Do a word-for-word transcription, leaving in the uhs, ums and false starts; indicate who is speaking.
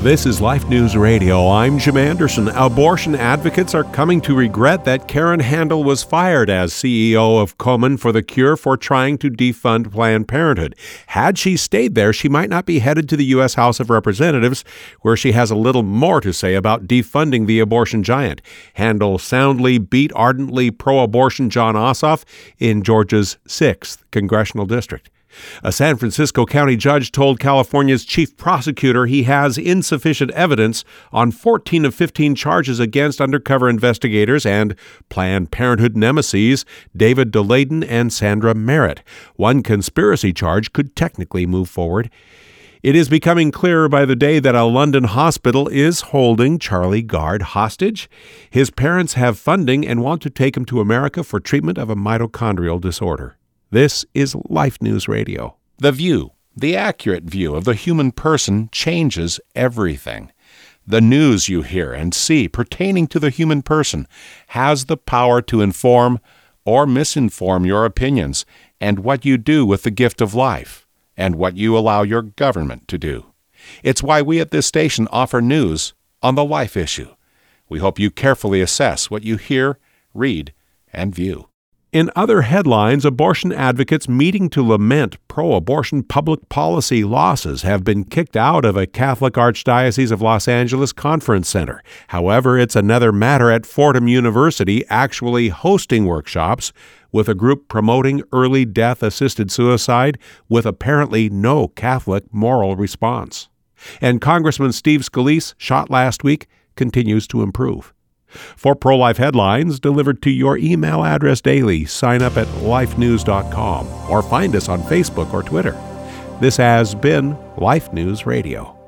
Speaker 1: This is Life News Radio. I'm Jim Anderson. Abortion advocates are coming to regret that Karen Handel was fired as C E O of Komen for the Cure for trying to defund Planned Parenthood. Had she stayed there, she might not be headed to the U S House of Representatives, where she has a little more to say about defunding the abortion giant. Handel soundly beat ardently pro-abortion Jon Ossoff in Georgia's sixth congressional district. A San Francisco County judge told California's chief prosecutor he has insufficient evidence on fourteen of fifteen charges against undercover investigators and Planned Parenthood nemeses David DeLayden and Sandra Merritt. One conspiracy charge could technically move forward. It is becoming clearer by the day that a London hospital is holding Charlie Gard hostage. His parents have funding and want to take him to America for treatment of a mitochondrial disorder. This is Life News Radio.
Speaker 2: The view, the accurate view of the human person changes everything. The news you hear and see pertaining to the human person has the power to inform or misinform your opinions and what you do with the gift of life and what you allow your government to do. It's why we at this station offer news on the life issue. We hope you carefully assess what you hear, read, and view.
Speaker 1: In other headlines, abortion advocates meeting to lament pro-abortion public policy losses have been kicked out of a Catholic Archdiocese of Los Angeles conference center. However, it's another matter at Fordham University actually hosting workshops with a group promoting early death-assisted suicide with apparently no Catholic moral response. And Congressman Steve Scalise, shot last week, continues to improve. For pro-life headlines delivered to your email address daily, sign up at life news dot com or find us on Facebook or Twitter. This has been Life News Radio.